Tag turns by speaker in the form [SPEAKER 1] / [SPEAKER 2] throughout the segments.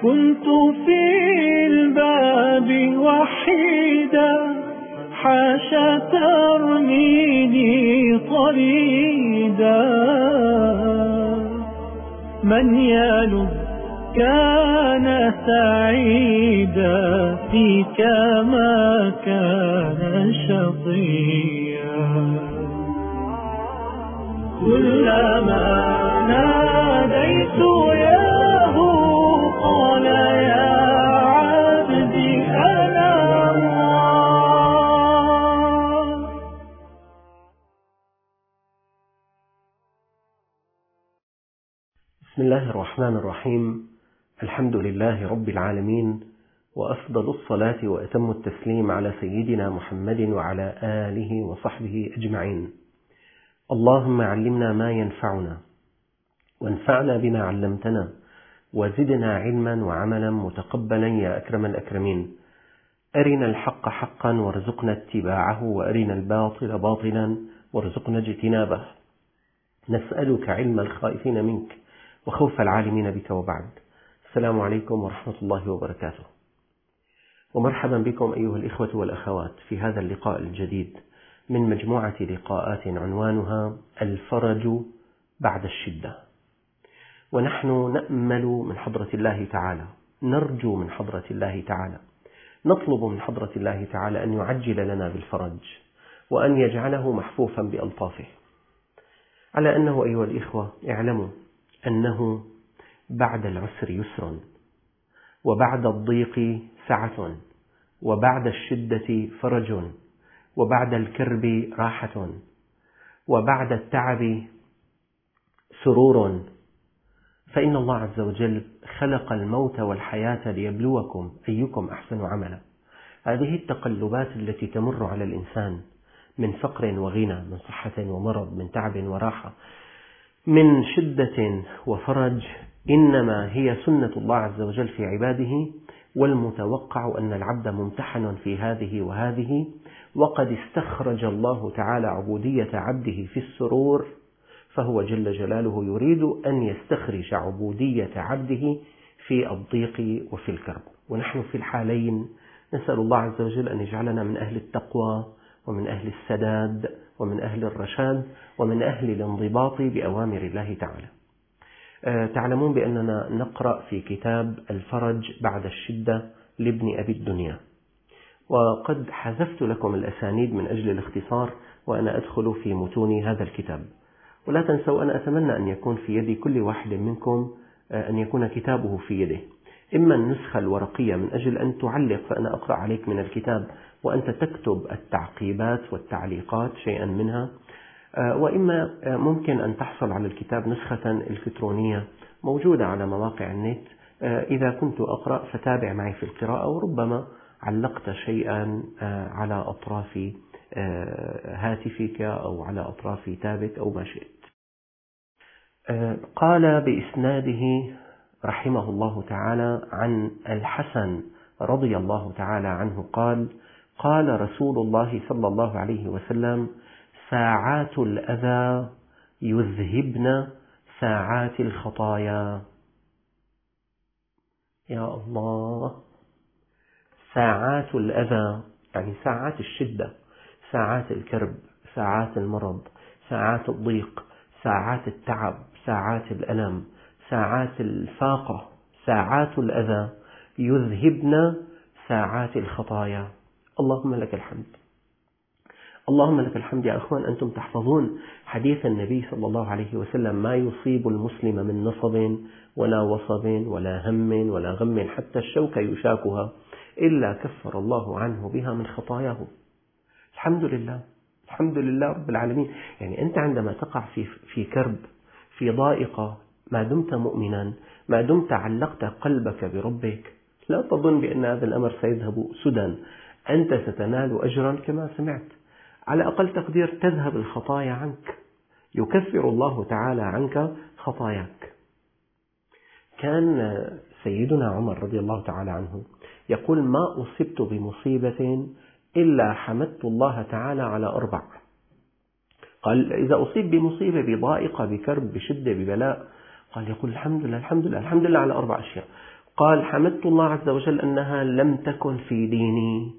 [SPEAKER 1] كنت في الباب وحيدا حاشا ترميني طريدا، من يلد كان سعيدا فيك ما كان شقيا. كلما ناديت ياه قال يا عبدي أنا الله.
[SPEAKER 2] بسم الله الرحمن الرحيم. الحمد لله رب العالمين، وأفضل الصلاة وأتم التسليم على سيدنا محمد وعلى آله وصحبه أجمعين. اللهم علمنا ما ينفعنا وانفعنا بما علمتنا وزدنا علما وعملا متقبلا يا أكرم الأكرمين. أرنا الحق حقا وارزقنا اتباعه، وأرنا الباطل باطلا وارزقنا اجتنابه. نسألك علم الخائفين منك وخوف العالمين بك، وبعد. السلام عليكم ورحمة الله وبركاته، ومرحبا بكم أيها الإخوة والأخوات في هذا اللقاء الجديد من مجموعة لقاءات عنوانها الفرج بعد الشدة. ونحن نأمل من حضرة الله تعالى، نرجو من حضرة الله تعالى، نطلب من حضرة الله تعالى أن يعجل لنا بالفرج وأن يجعله محفوفا بألطافه، على أنه أيها الإخوة اعلموا أنه بعد العسر يسر، وبعد الضيق سعة، وبعد الشدة فرج، وبعد الكرب راحة، وبعد التعب سرور. فإن الله عز وجل خلق الموت والحياة ليبلوكم أيكم أحسن عملا. هذه التقلبات التي تمر على الإنسان من فقر وغنى، من صحة ومرض، من تعب وراحة، من شدة وفرج، إنما هي سنة الله عز وجل في عباده، والمتوقع أن العبد ممتحن في هذه وهذه، وقد استخرج الله تعالى عبودية عبده في السرور، فهو جل جلاله يريد أن يستخرج عبودية عبده في الضيق وفي الكرب. ونحن في الحالين نسأل الله عز وجل أن يجعلنا من أهل التقوى ومن أهل السداد ومن أهل الرشاد ومن أهل الانضباط بأوامر الله تعالى. تعلمون بأننا نقرأ في كتاب الفرج بعد الشدة لابن أبي الدنيا، وقد حذفت لكم الأسانيد من أجل الاختصار وأنا أدخل في متون هذا الكتاب. ولا تنسوا، أنا أتمنى أن يكون في يد كل واحد منكم أن يكون كتابه في يده، إما النسخة الورقية من أجل أن تعلق فأنا أقرأ عليك من الكتاب وأنت تكتب التعقيبات والتعليقات شيئا منها، وإما ممكن أن تحصل على الكتاب نسخة إلكترونية موجودة على مواقع النت. إذا كنت أقرأ فتابع معي في القراءة، وربما علقت شيئا على أطراف هاتفك أو على أطراف تابك أو ما شئت. قال بإسناده رحمه الله تعالى عن الحسن رضي الله تعالى عنه قال: قال رسول الله صلى الله عليه وسلم: ساعات الأذى يذهبن ساعات الخطايا. يا الله، ساعات الأذى يعني ساعات الشدة، ساعات الكرب، ساعات المرض، ساعات الضيق، ساعات التعب، ساعات الألم، ساعات الفاقة، ساعات الأذى يذهبن ساعات الخطايا. اللهم لك الحمد، اللهم لك الحمد. يا أخوان، أنتم تحفظون حديث النبي صلى الله عليه وسلم: ما يصيب المسلم من نصب ولا وصب ولا هم ولا غم حتى الشوكة يشاكها إلا كفر الله عنه بها من خطاياه. الحمد لله، الحمد لله رب العالمين. يعني أنت عندما تقع في كرب، في ضائقة، ما دمت مؤمنا، ما دمت علقت قلبك بربك، لا تظن بأن هذا الأمر سيذهب سدى. أنت ستنال أجرا كما سمعت، على أقل تقدير تذهب الخطايا عنك، يكفر الله تعالى عنك خطاياك. كان سيدنا عمر رضي الله تعالى عنه يقول: ما أصبت بمصيبة إلا حمدت الله تعالى على 4. قال: إذا أصيب بمصيبة، بضائقة، بكرب، بشدة، ببلاء، قال يقول: الحمد لله الحمد لله الحمد لله على 4 أشياء. قال حمدت الله عز وجل أنها لم تكن في ديني.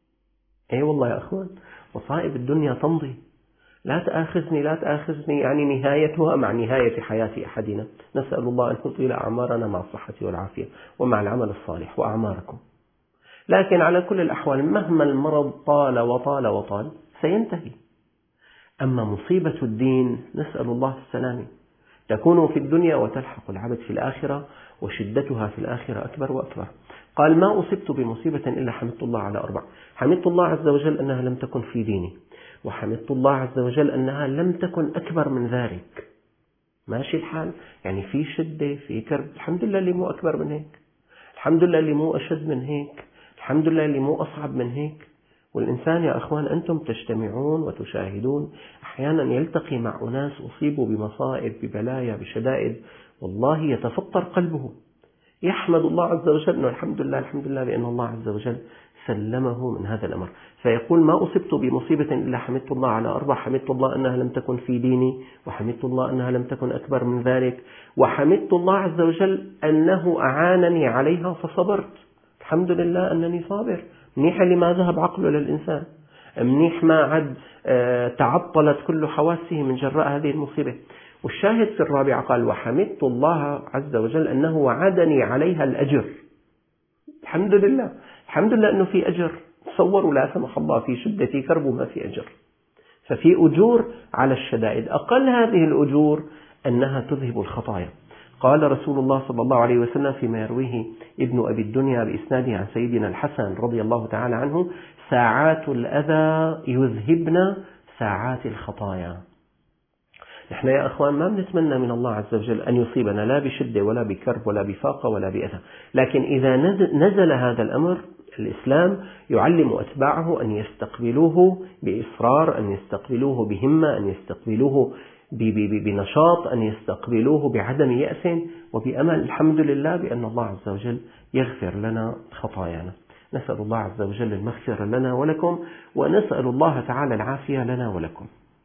[SPEAKER 2] أي والله يا أخوان، مصائب الدنيا تمضي، لا تأخذني لا تأخذني، يعني نهايتها مع نهاية حياة أحدنا. نسأل الله أن يطيل أعمارنا مع الصحة والعافية ومع العمل الصالح وأعماركم. لكن على كل الأحوال مهما المرض طال وطال وطال سينتهي. أما مصيبة الدين نسأل الله السلامة، تكون في الدنيا وتلحق العبد في الآخرة، وشدتها في الآخرة أكبر وأكبر. قال ما أصبت بمصيبة إلا حمدت الله على 4. حمدت الله عز وجل أنها لم تكن في ديني، وحمدت الله عز وجل أنها لم تكن أكبر من ذلك. ماشي الحال، يعني في شدة في كرب، الحمد لله اللي مو أكبر من هيك، الحمد لله اللي مو أشد من هيك، الحمد لله اللي مو أصعب من هيك. والإنسان يا أخوان أنتم تجتمعون وتشاهدون أحيانا يلتقي مع أناس أصيبوا بمصائب ببلايا بشدائد، والله يتفطر قلبه، يحمد الله عز وجل أنه الحمد لله بأن الله عز وجل سلمه من هذا الأمر. فيقول ما أصبت بمصيبة إلا حمدت الله على 4. حمدت الله أنها لم تكن في ديني، وحمدت الله أنها لم تكن أكبر من ذلك، وحمدت الله عز وجل أنه أعانني عليها فصبرت. الحمد لله أنني صابر. منيح اللي ما ذهب عقله للإنسان، منيح ما عد تعطلت كل حواسه من جراء هذه المصيبة. والشاهد في 4 قال وحمدت الله عز وجل أنه وعدني عليها الأجر. الحمد لله، الحمد لله أنه في أجر. تصوروا لا سمح الله في شدة كرب وما في أجر، ففي أجور على الشدائد. أقل هذه الأجور أنها تذهب الخطايا. قال رسول الله صلى الله عليه وسلم فيما يرويه ابن أبي الدنيا بإسناده عن سيدنا الحسن رضي الله تعالى عنه: ساعات الأذى يذهبن ساعات الخطايا. نحن يا أخوان ما بنتمنى من الله عز وجل أن يصيبنا لا بشدة ولا بكرب ولا بفاقة ولا بأذى، لكن إذا نزل هذا الأمر الإسلام يعلم أتباعه أن يستقبلوه بإصرار، أن يستقبلوه بهمة، أن يستقبلوه بنشاط، أن يستقبلوه بعدم يأس وبأمل. الحمد لله بأن الله عز وجل يغفر لنا خطايانا. نسأل الله عز وجل المغفرة لنا ولكم، ونسأل الله تعالى العافية لنا ولكم.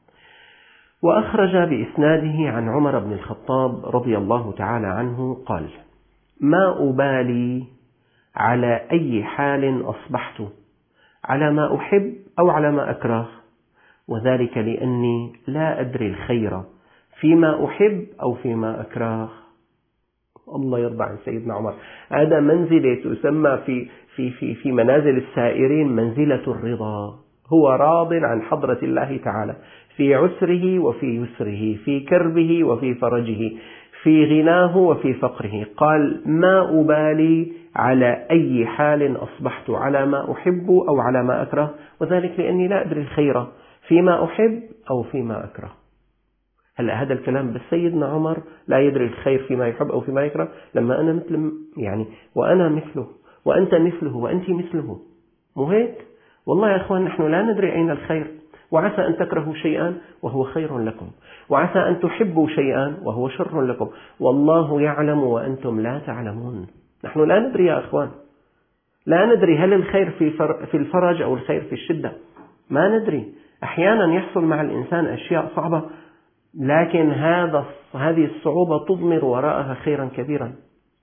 [SPEAKER 2] وأخرج بإسناده عن عمر بن الخطاب رضي الله تعالى عنه قال: ما أبالي على أي حال أصبحت، على ما أحب أو على ما أكره، وذلك لأني لا أدري الخير فيما أحب أو فيما أكره. الله يرضى عن سيدنا عمر. هذا منزلة تسمى في منازل السائرين منزلة الرضا. هو راض عن حضرة الله تعالى في عسره وفي يسره، في كربه وفي فرجه، في غناه وفي فقره. قال: ما أبالي على أي حال أصبحت، على ما أحب أو على ما أكره، وذلك لأني لا أدري الخير فيما أحب أو فيما أكره. هلأ هذا الكلام بس سيدنا عمر لا يدري الخير فيما يحب أو فيما يكره، لما أنا مثل وأنا مثله وأنت مثله وأنت مثله، مو هيك؟ والله يا أخوان نحن لا ندري أين الخير، وعسى أن تكرهوا شيئا وهو خير لكم، وعسى أن تحبوا شيئا وهو شر لكم، والله يعلم وأنتم لا تعلمون. نحن لا ندري يا أخوان، لا ندري هل الخير في الفرج أو الخير في الشدة، ما ندري. أحيانا يحصل مع الإنسان أشياء صعبة، لكن هذه الصعوبة تضمر وراءها خيرا كبيرا.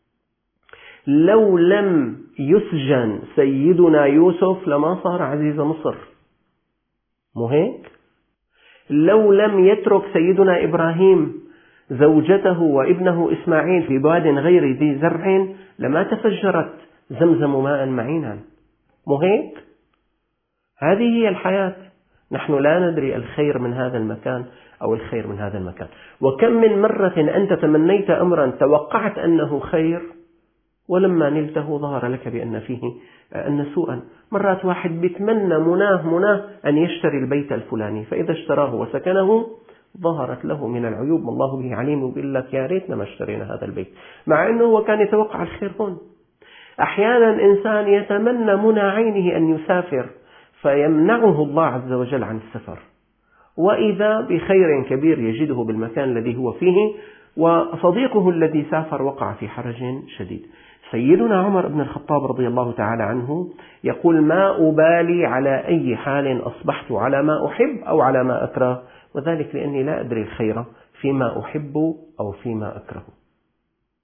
[SPEAKER 2] لو لم يسجن سيدنا يوسف لما صار عزيز مصر، مو هيك؟ لو لم يترك سيدنا إبراهيم زوجته وابنه إسماعيل في باد غير ذي زرع لما تفجرت زمزم ماء معينا، مو هيك؟ هذه هي الحياة. نحن لا ندري الخير من هذا المكان أو الخير من هذا المكان. وكم من مرة أنت تمنيت أمرا توقعت أنه خير، ولما نلته ظهر لك بأن فيه أن سوءا. مرات واحد بيتمنى مناه أن يشتري البيت الفلاني، فإذا اشتراه وسكنه ظهرت له من العيوب ما الله به عليم، ويقول لك يا ريتنا ما اشترينا هذا البيت، مع أنه هو كان يتوقع الخير هون. أحيانا إنسان يتمنى منى عينه أن يسافر فيمنعه الله عز وجل عن السفر، وإذا بخير كبير يجده بالمكان الذي هو فيه، وصديقه الذي سافر وقع في حرج شديد. سيدنا عمر بن الخطاب رضي الله تعالى عنه يقول: ما أبالي على أي حال أصبحت، على ما أحب أو على ما أكره، وذلك لأني لا أدري الخير فيما أحب أو فيما أكره.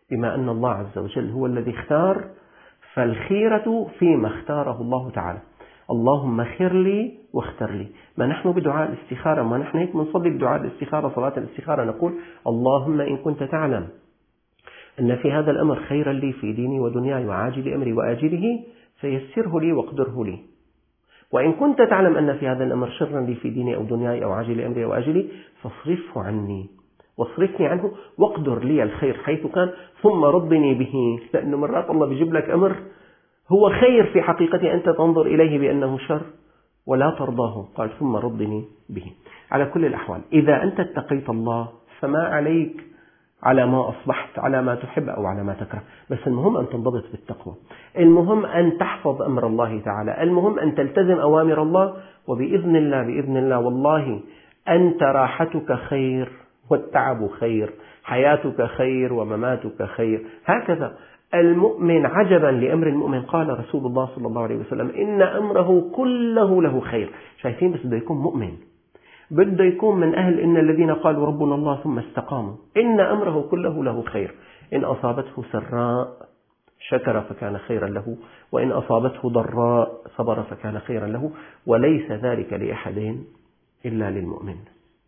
[SPEAKER 2] بما أن الله عز وجل هو الذي اختار، فالخيرة فيما اختاره الله تعالى. اللهم خير لي واختر لي. ما نحن بدعاء الاستخارة، ما نحن هيك بنصلي بدعاء الاستخارة، صلاة الاستخارة، نقول اللهم إن كنت تعلم أن في هذا الأمر خيرا لي في ديني ودنياي وعاجل أمري وآجله فيسره لي واقدره لي، وإن كنت تعلم أن في هذا الأمر شرا لي في ديني أو دنياي أو عاجل أمري أو آجلي فاصرفه عني واصرفني عنه واقدر لي الخير حيث كان ثم رضني به. لأنه مرات الله بيجيب لك أمر هو خير في حقيقته، أنت تنظر إليه بأنه شر ولا ترضاه، قال ثم رضني به. على كل الأحوال إذا أنت اتقيت الله فما عليك على ما أصبحت، على ما تحب أو على ما تكره، بس المهم أن تنضبط بالتقوى، المهم أن تحفظ أمر الله تعالى، المهم أن تلتزم أوامر الله، وبإذن الله بإذن الله والله أنت راحتك خير والتعب خير، حياتك خير ومماتك خير. هكذا المؤمن عجبا لأمر المؤمن، قال رسول الله صلى الله عليه وسلم إن أمره كله له خير. شايفين؟ بس بده يكون مؤمن، بده يكون من أهل إن الذين قالوا ربنا الله ثم استقاموا، إن أمره كله له خير، إن أصابته سراء شكر فكان خيرا له، وإن أصابته ضراء صبر فكان خيرا له، وليس ذلك لأحد إلا للمؤمن.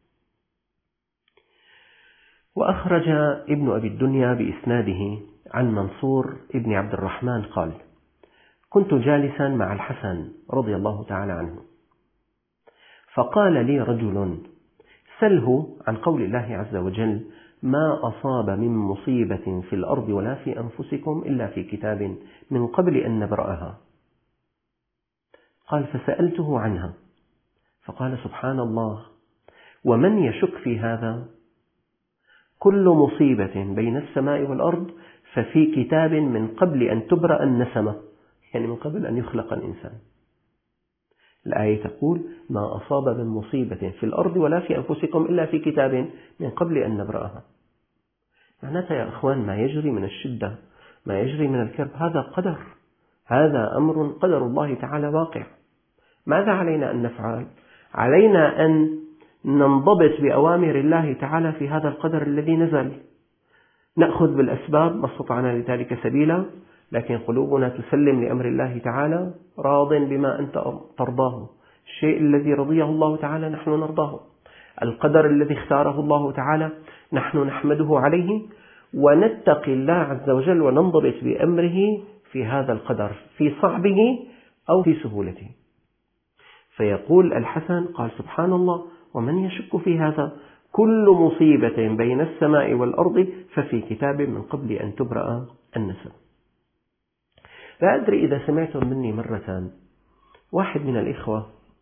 [SPEAKER 2] وأخرج ابن أبي الدنيا بإسناده عن منصور ابن عبد الرحمن قال: كنت جالسا مع الحسن رضي الله تعالى عنه، فقال لي رجل: سله عن قول الله عز وجل: ما أصاب من مصيبة في الأرض ولا في أنفسكم إلا في كتاب من قبل أن نبرأها. قال: فسألته عنها فقال: سبحان الله، ومن يشك في هذا؟ كل مصيبة بين السماء والأرض ففي كتاب من قبل أن تبرأ النسمة، يعني من قبل أن يخلق الإنسان. الآية تقول: ما أصاب من مصيبة في الأرض ولا في أنفسكم إلا في كتاب من قبل أن نبرأها. معناتها يا أخوان ما يجري من الشدة، ما يجري من الكرب، هذا قدر، هذا أمر قدر الله تعالى واقع. ماذا علينا أن نفعل؟ علينا أن ننضبط بأوامر الله تعالى في هذا القدر الذي نزل، نأخذ بالأسباب ما استطعنا لذلك سبيلا، لكن قلوبنا تسلم لأمر الله تعالى، راض بما أنت ترضاه. الشيء الذي رضيه الله تعالى نحن نرضاه، القدر الذي اختاره الله تعالى نحن نحمده عليه، ونتقي الله عز وجل وننضبط بأمره في هذا القدر، في صعبه أو في سهولته. فيقول الحسن قال: سبحان الله، ومن يشك في هذا؟ كل مصيبة بين السماء والأرض ففي كتاب من قبل أن تبرأ النسم. لا أدري إذا سمعتم مني مرة، واحد من الإخوة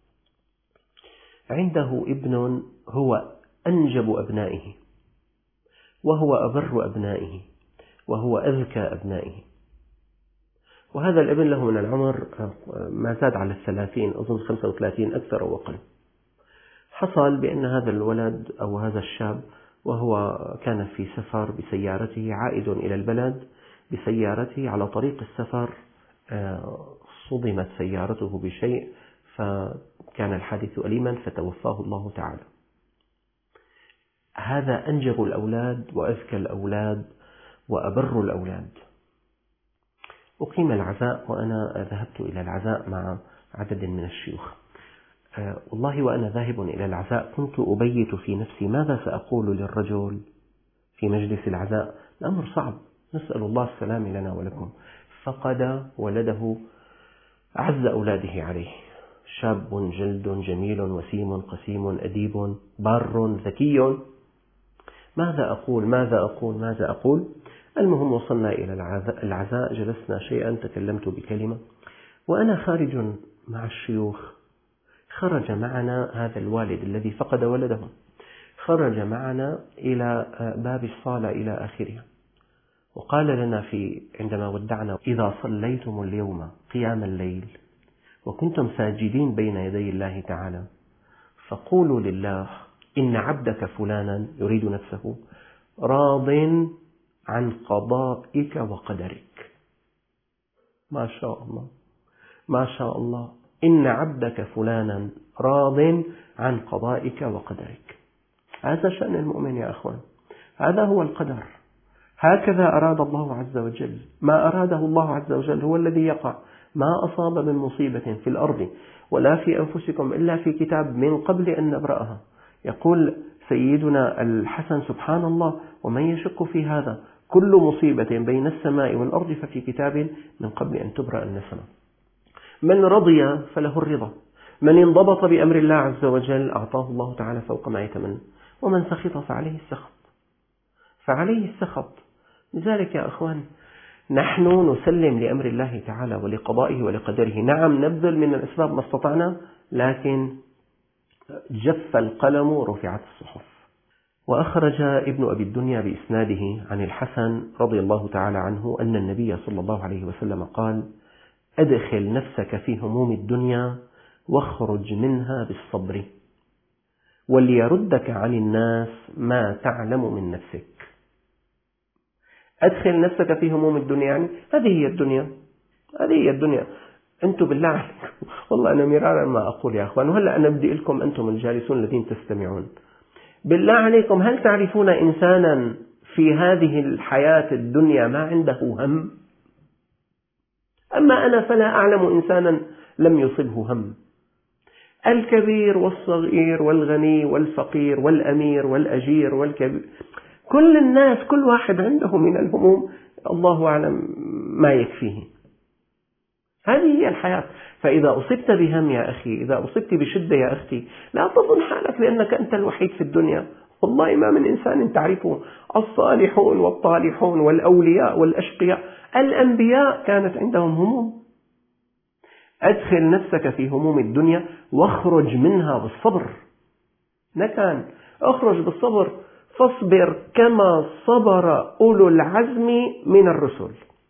[SPEAKER 2] عنده ابن هو أنجب أبنائه، وهو أبر أبنائه، وهو أذكى أبنائه، وهذا الابن له من العمر ما زاد على 30، أظن 35 أكثر أو أقل. حصل بأن هذا الولد أو هذا الشاب وهو كان في سفر بسيارته عائد إلى البلد بسيارته، على طريق السفر صدمت سيارته بشيء فكان الحادث أليما فتوفاه الله تعالى. هذا أنجب الأولاد وأذكى الأولاد وأبر الأولاد. أقيم العزاء وأنا ذهبت إلى العزاء مع عدد من الشيوخ. والله وأنا ذاهب إلى العزاء كنت أبيت في نفسي ماذا سأقول للرجل في مجلس العزاء. الأمر صعب، نسأل الله السلام لنا ولكم. فقد ولده أعز أولاده عليه، شاب جلد جميل وسيم قسيم أديب بار ذكي. ماذا أقول؟ المهم وصلنا إلى العزاء، جلسنا شيئا، تكلمت بكلمة، وأنا خارج مع الشيوخ خرج معنا هذا الوالد الذي فقد ولده، خرج معنا إلى باب الصالة إلى آخرها، وقال لنا عندما ودعنا: إذا صليتم اليوم قيام الليل وكنتم ساجدين بين يدي الله تعالى فقولوا لله إن عبدك فلانا يريد نفسه راض عن قضائك وقدرك. ما شاء الله، ما شاء الله، إن عبدك فلانا راض عن قضائك وقدرك. هذا شأن المؤمن يا أخوان، هذا هو القدر، هكذا أراد الله عز وجل. ما أراده الله عز وجل هو الذي يقع. ما أصاب من مصيبة في الأرض ولا في أنفسكم إلا في كتاب من قبل أن نبرأها. يقول سيدنا الحسن سبحان الله ومن يشك في هذا، كل مصيبة بين السماء والأرض ففي كتاب من قبل أن تبرأ النسمة. من رضي فله الرضا، من انضبط بأمر الله عز وجل أعطاه الله تعالى فوق ما يتمنى، ومن سخط فعليه السخط. لذلك يا أخوان نحن نسلم لأمر الله تعالى ولقضائه ولقدره. نعم نبذل من الأسباب ما استطعنا، لكن جف القلم رفعت الصحف. وأخرج ابن أبي الدنيا بإسناده عن الحسن رضي الله تعالى عنه أن النبي صلى الله عليه وسلم قال: أدخل نفسك في هموم الدنيا واخرج منها بالصبر، وليردك عن الناس ما تعلم من نفسك. أدخل نفسك في هموم الدنيا، يعني هذه هي الدنيا. أنتم بالله عليكم، والله أنا مرارا ما أقول يا أخوان، وهلأ أنا بدي لكم أنتم الجالسون الذين تستمعون، بالله عليكم هل تعرفون إنسانا في هذه الحياة الدنيا ما عنده هم؟ أما أنا فلا أعلم إنسانا لم يصبه هم. الكبير والصغير والغني والفقير والأمير والأجير والكبير، كل الناس كل واحد عنده من الهموم الله أعلم ما يكفيه. هذه هي الحياة. فإذا أصبت بهم يا أخي، إذا أصبت بشدة يا أختي، لا تظن حالك بأنك أنت الوحيد في الدنيا. والله ما من إنسان تعرفه، الصالحون والطالحون والأولياء والأشقياء، الأنبياء كانت عندهم هموم. أدخل نفسك في هموم الدنيا واخرج منها بالصبر. نكان اخرج بالصبر، فاصبر كما صبر أولو العزم من الرسل.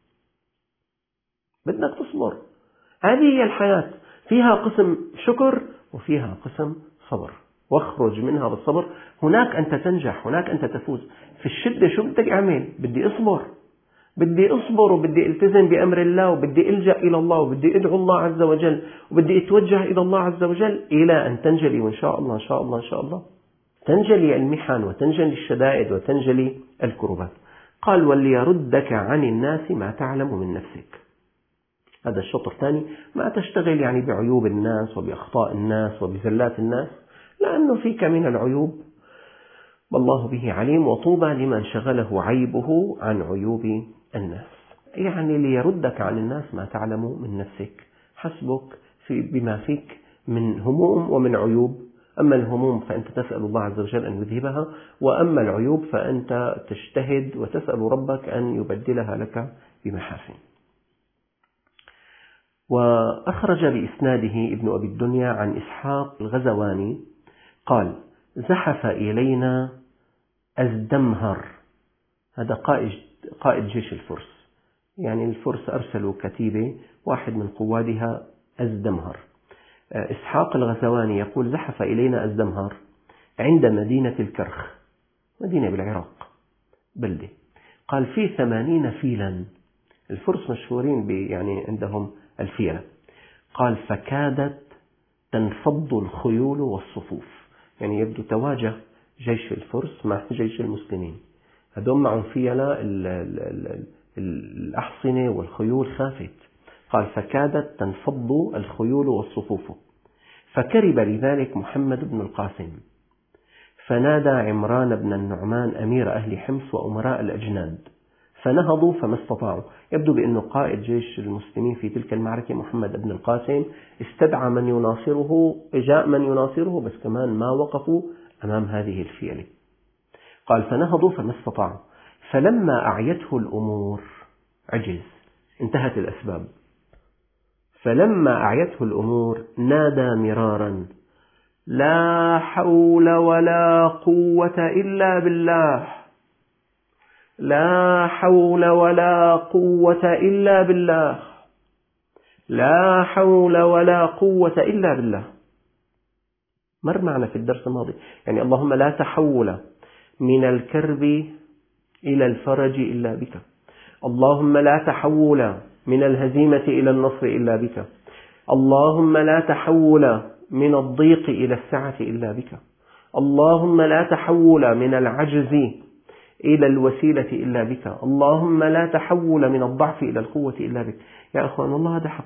[SPEAKER 2] بدك تصبر. هذه هي الحياة، فيها قسم شكر وفيها قسم صبر. واخرج منها بالصبر. هناك أنت تنجح، هناك أنت تفوز. في الشدة شو بدك أعمل؟ بدي أصبر وبدي ألتزم بأمر الله، وبدي ألجأ إلى الله، وبدي أدعو الله عز وجل، وبدي أتوجه إلى الله عز وجل إلى أن تنجلي. وإن شاء الله إن شاء الله إن شاء الله تنجلي المحن وتنجلي الشدائد وتنجلي الكربات. قال: وليردك عن الناس ما تعلم من نفسك. هذا الشطر الثاني، ما تشتغل يعني بعيوب الناس وبأخطاء الناس وبزلات الناس، لأنه فيك من العيوب والله به عليم، وطوبى لمن شغله عيبه عن عيوب الناس. يعني ليردك عن الناس ما تعلم من نفسك، حسبك بما فيك من هموم ومن عيوب. أما الهموم فأنت تسأل الله عز وجل أن يذهبها، وأما العيوب فأنت تجتهد وتسأل ربك أن يبدلها لك بمحاسن. وأخرج بإسناده ابن أبي الدنيا عن إسحاق الغزواني قال: زحف إلينا أزدمهر. هذا قائد جيش الفرس، يعني الفرس أرسلوا كتيبة، واحد من قوادها أزدمهر. إسحاق الغزواني يقول: زحف إلينا أزدمهر عند مدينة الكرخ، مدينة بالعراق، بلدة. قال: في 80 فيلا. الفرس مشهورين يعني عندهم الفيلة. قال: فكادت تنفض الخيول والصفوف. يعني يبدو تواجه جيش الفرس مع جيش المسلمين، هذول معهم فيلة، الأحصنة والخيول خافت. قال: فكادت تنفض الخيول والصفوف. فكرب لذلك محمد بن القاسم، فنادى عمران بن النعمان أمير أهل حمص وأمراء الأجناد، فنهضوا فما استطاعوا. يبدو بأنه قائد جيش المسلمين في تلك المعركة محمد بن القاسم استدعى من يناصره، جاء من يناصره، بس كمان ما وقفوا أمام هذه الفيلة. قال: فنهضوا فما استطاعوا، فلما أعيته الأمور عجز، انتهت الأسباب. فلما أعيته الأمور نادى مرارا: لا حول ولا قوة إلا بالله، لا حول ولا قوة إلا بالله، لا حول ولا قوة إلا بالله. مر معنا في الدرس الماضي، يعني اللهم لا تحول من الكرب إلى الفرج إلا بك، اللهم لا تحول من الهزيمة إلى النصر إلا بك، اللهم لا تحول من الضيق إلى السعة إلا بك، اللهم لا تحول من العجز إلى الوسيلة إلا بك، اللهم لا تحول من الضعف إلى القوة إلا بك. يا أخوان والله هذا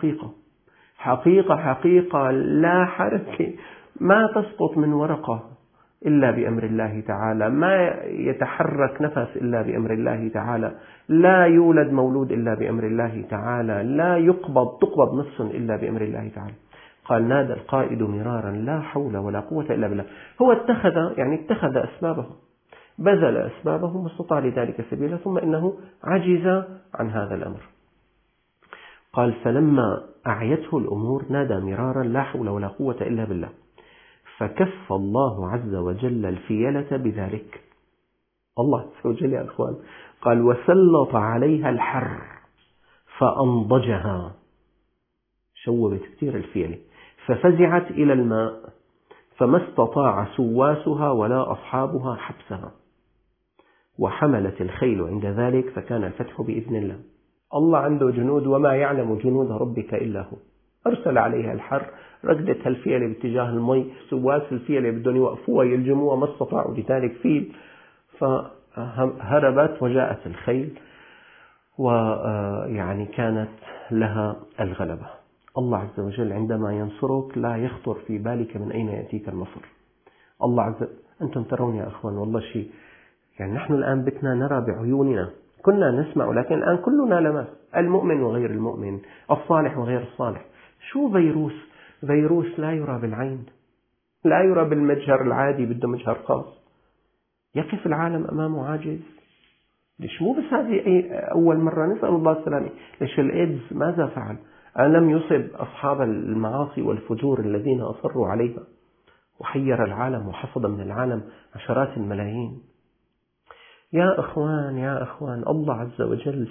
[SPEAKER 2] حقيقة لا حركة، ما تسقط من ورقة إلا بأمر الله تعالى، ما يتحرك نفس إلا بأمر الله تعالى، لا يولد مولود إلا بأمر الله تعالى، لا تقبض نفس إلا بأمر الله تعالى. قال نادى القائد مرارا لا حول ولا قوة إلا بالله. هو اتخذ أسبابه، بذل أسبابه واستطاع لذلك سبيلا، ثم إنه عجز عن هذا الأمر. قال فلما أعيته الأمور نادى مرارا لا حول ولا قوة إلا بالله، فكف الله عز وجل الفيلة بذلك. الله عز وجل يا أخوان قال وسلط عليها الحر فأنضجها، شوبت كثير الفيلة، ففزعت إلى الماء فما استطاع سواسها ولا أصحابها حبسها، وحملت الخيل عند ذلك فكان الفتح بإذن الله. الله عنده جنود وما يعلم جنود ربك إلا هو. أرسل عليها الحر، ركضت الفيلة باتجاه المي، سواس الفيلة بدهم يوقفوها يلجموها ما استطاعوا لذلك فيل، فهربت وجاءت الخيل ويعني كانت لها الغلبة. الله عز وجل عندما ينصرك لا يخطر في بالك من أين يأتيك النصر. أنتم ترون يا أخوان والله شيء، يعني نحن الآن بتنا نرى بعيوننا، كنا نسمع لكن الآن كلنا لمس، المؤمن وغير المؤمن، الصالح وغير الصالح. شو فيروس لا يرى بالعين، لا يرى بالمجهر العادي، بده مجهر خاص. يقف العالم أمامه عاجز. ليش مو بس هذه أول مرة، نسأل الله السلامة. ليش الإيدز ماذا فعل؟ ألم يصب أصحاب المعاصي والفجور الذين أصروا عليها وحير العالم وحصد من العالم عشرات الملايين. يا أخوان الله عز وجل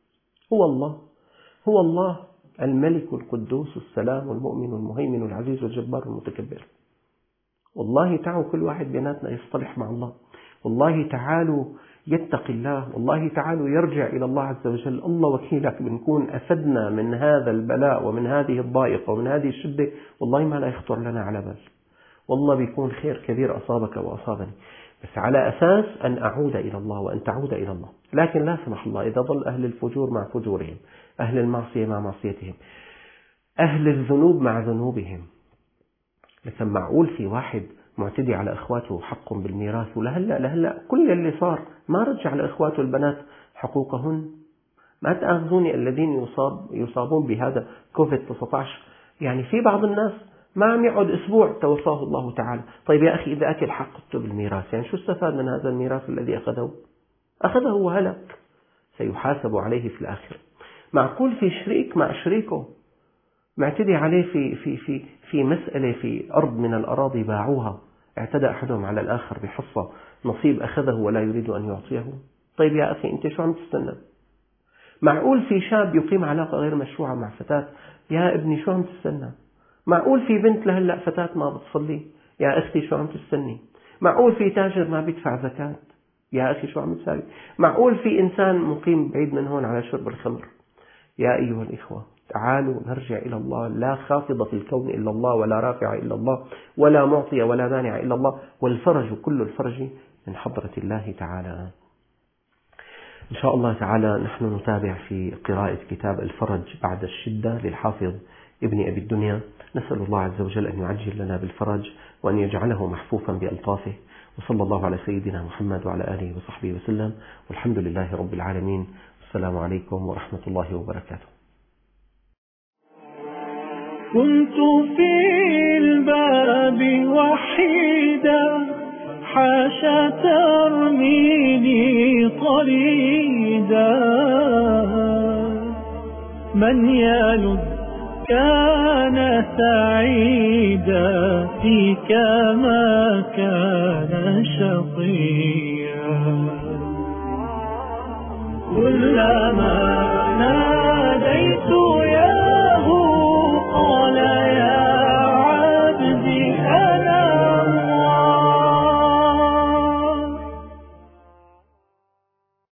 [SPEAKER 2] هو الله الملك القدوس السلام المؤمن المهيمن العزيز الجبار المتكبر. والله تعالوا كل واحد بيناتنا يصطلح مع الله، والله تعالوا يتقي الله، والله تعالوا يرجع إلى الله عز وجل. الله وكيلك بنكون أفدنا من هذا البلاء ومن هذه الضائقة ومن هذه الشدة، والله ما لا يخطر لنا على بال. والله بيكون خير كبير أصابك وأصابني، بس على أساس أن أعود إلى الله وأن تعود إلى الله. لكن لا سمح الله إذا ظل أهل الفجور مع فجورهم، أهل المعصية مع معصيتهم، أهل الذنوب مع ذنوبهم. لكن معقول في واحد معتدي على إخواته حق بالميراث، ولهلا كل اللي صار ما رجع لإخواته البنات حقوقهن؟ ما تأخذوني الذين يصابون بهذا كوفيد-19، يعني في بعض الناس ما عم يقعد أسبوع توفاه الله تعالى. طيب يا أخي إذا أكل حقته بالميراث، يعني شو استفاد من هذا الميراث الذي أخذه وهلك، سيحاسب عليه في الآخرة. معقول في شريك مع شريكه معتدي عليه في مسألة في أرض من الأراضي باعوها، اعتدى أحدهم على الآخر بحصة نصيب أخذه ولا يريد أن يعطيه؟ طيب يا أخي أنت شو عم تستنى؟ معقول في شاب يقيم علاقة غير مشروعة مع فتاة، يا ابني شو عم تستنى؟ معقول في بنت لهلأ فتاة ما بتصلي، يا أختي شو عم تستني؟ معقول في تاجر ما بيدفع زكاة، يا أخي شو عم تساوي؟ معقول في إنسان مقيم بعيد من هون على شرب الخمر؟ يا أيها الإخوة تعالوا نرجع إلى الله. لا خافض في الكون إلا الله، ولا رافع إلا الله، ولا معطي ولا مانع إلا الله، والفرج كل الفرج من حضرة الله تعالى. إن شاء الله تعالى نحن نتابع في قراءة كتاب الفرج بعد الشدة للحافظ ابن أبي الدنيا. نسأل الله عز وجل أن يعجل لنا بالفرج وأن يجعله محفوفا بألطافه، وصلى الله على سيدنا محمد وعلى آله وصحبه وسلم، والحمد لله رب العالمين. السلام عليكم ورحمة الله وبركاته.
[SPEAKER 1] كنت في الباب وحيدا، حاشا ترميني طريدا، من يلد كان سعيدا فيك ما كان شقيا. كلما